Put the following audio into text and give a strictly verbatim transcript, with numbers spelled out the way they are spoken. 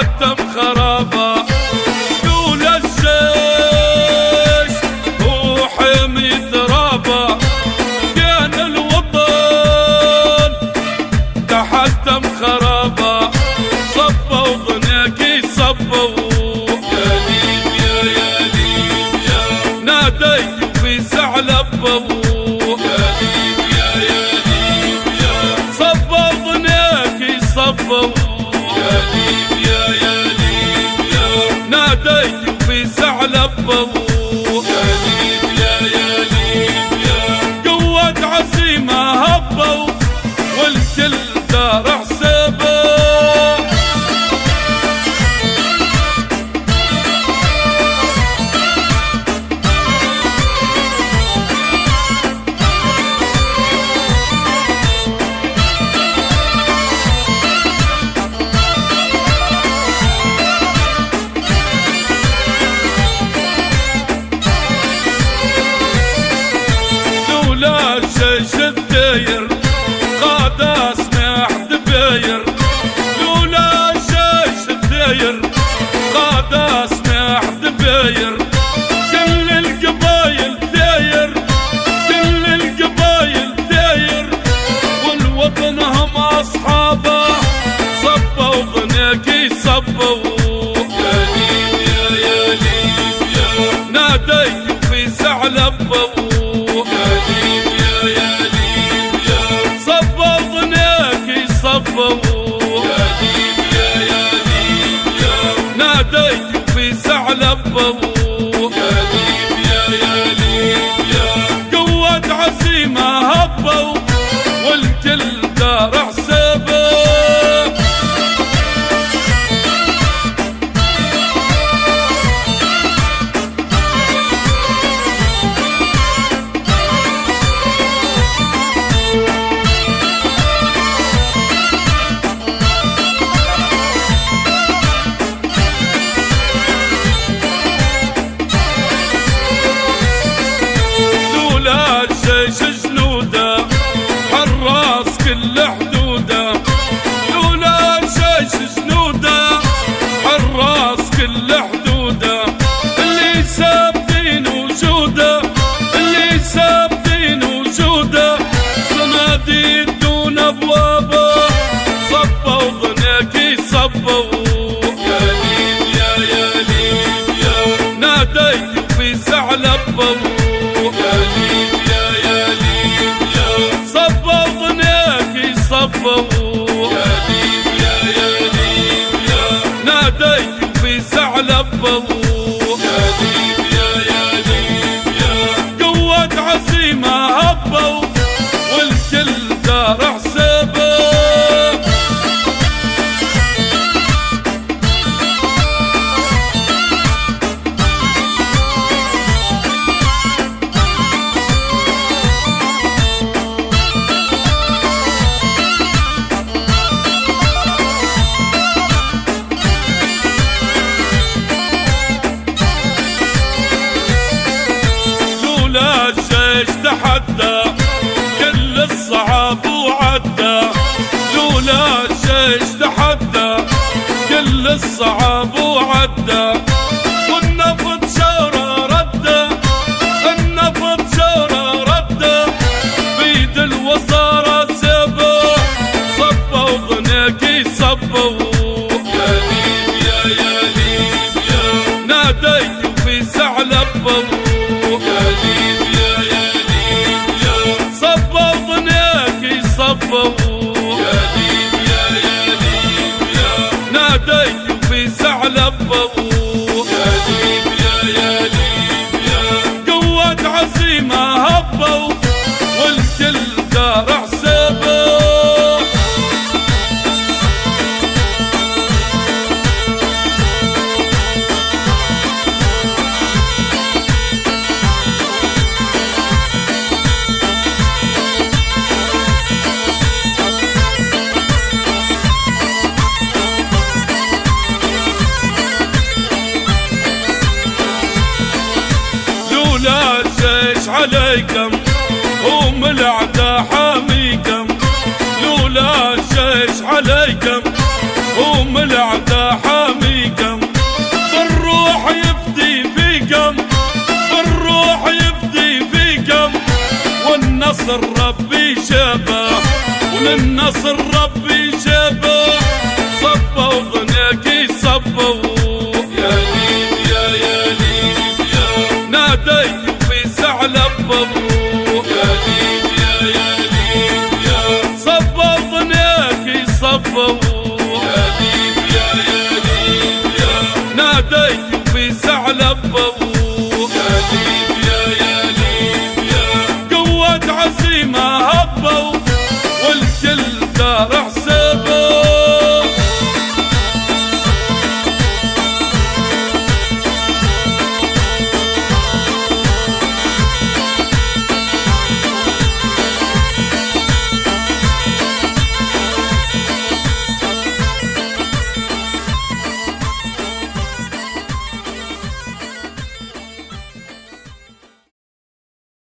تحتم خرابة. لولا الجيش وحمي ترابة كان الوطن تحتم خرابة. صبوا ضناكي صبوا يا ليبيا يا ليبيا ناديت في ثعلبوا يا ليبيا يا ليبيا. صبوا ضناكي صبوا يا ليبيا يا ليبيا ناديت في ثعلبوا يا ليبيا يا ليبيا. قوة عزيمة هبوا والكل دار حسابه. لولا الجيش الداير قاد اسمح دباير. لولا الجيش الداير قاد اسمح دباير. كل القبايل داير كل القبايل داير والوطن هم اصحابه. صبوا ضناكي صبوا يا ليبيا يا ليبيا ناديت في ثعلبوا يا ليبيا يا ليبيا. صبوا ضناكي صبوا يا ليبيا يا ليبيا ناديت في ثعلبوا يا ليبيا يا ليبيا. قوة عزيمة هبوا والكل دار حسابه. لولا الجيش جنوده حراس كل حدوده. لولا الجيش جنوده حراس كل حدوده. اللي ثابتين وجوده اللي ثابتين وجوده صناديد دون ابوابه. صبوا ضناكي صبوا يا ليبيا يا ليبيا ناديت في ثعلبوا يا ليبيا يا ليبيا. صبوا ضناكي صبوا يا ليبيا يا ليبيا ناديت في ثعلبوا يا ليبيا يا ليبيا. قوة عزيمة هبوا والكل دار حسابه. لولا الجيش تحدى كل الصعاب وعدى. لولا الجيش تحدى كل الصعاب وعدى. والنفط شورى رده النفط شورى رده بيد الوزارة سابه. صبوا ضناكي صبوا يا ليبيا يا ليبيا ناديت في ثعلبوا يا ليبيا يا ليبيا. صبوا ضناكي صبوا يا ليبيا يا ليبيا ناديت في ثعلبوا يا ليبيا يا ليبيا. قوة عزيمة هبوا والكل دار حسابه. عليكم هم الأعداء حاميكم، لولا الجيش عليكم هم الأعداء حاميكم، بالروح يفدي فيكم، بالروح يفدي فيكم، والنصر ربي شابه، وللنصر ربي شابه، صبوا ظنيك صبوا